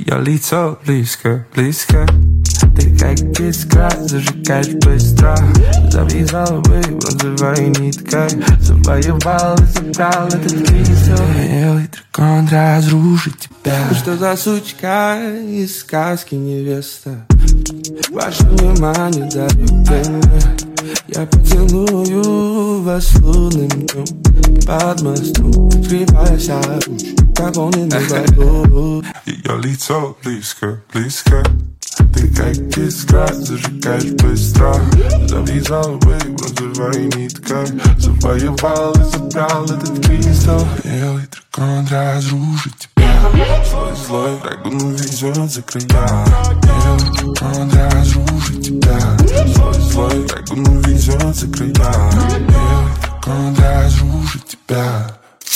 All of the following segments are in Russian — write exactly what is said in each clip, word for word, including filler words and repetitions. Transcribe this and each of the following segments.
Ее лицо близко, близко. Ты как искра, зажигаешь быстро. Завязал бы бронзовой ниткой. Завоевал и забрал этот кризис. Белый дракон разрушит тебя. Ну что за сучка из сказки невеста? Ваше внимание дарю время. Я поцелую вас лунным днем. Под мостом, скрываясь от руч, наполненный водой. Ее лицо близко, близко. Ты как искра, зажигаешь быстро. Завязал бы бронзовой ниткой. Завоевал и забрал этот кристалл. Белый дракон разрушит тебя. Злой, злой враг, он везет за края. Белый дракон разрушит тебя. Злой, злой враг, он везет за края. Белый дракон разрушит тебя.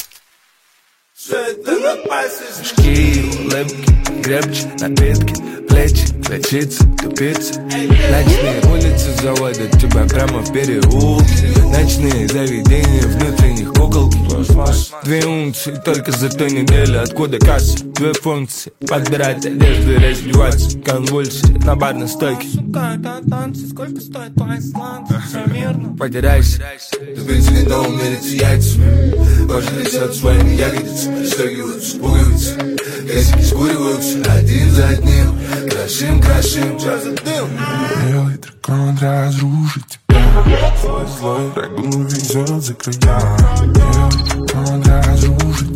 Шки, улыбки, крепче, напитки, плечи, ключицы, тупицы. Ночные улицы заводят тебя прямо в переулке. Ночные заведения внутренних куколки. Две унции только за той недели. Откуда касса? Две функции. Подбирать одежду и раздеваться. Конвульсии на барной стойке. Сколько стоит по исландцу? Все мирно. Потеряйся. Любители не умерить яйцами. Кожа несет своими ягодицами. Стягиваются пуговицы. Красики скуриваются один за одним. Крошим, крошим, что за дым? Белый дракон разрушит тебя. Злой, злой враг, он везет за края. Белый дракон разрушит